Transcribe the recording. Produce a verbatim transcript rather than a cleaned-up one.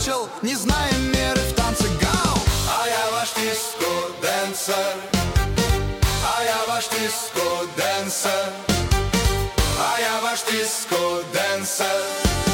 начал, не зная меры в танце. Гау! А я ваш диско-дэнсер, а я ваш диско-дэнсер, а я ваш диско-дэнсер.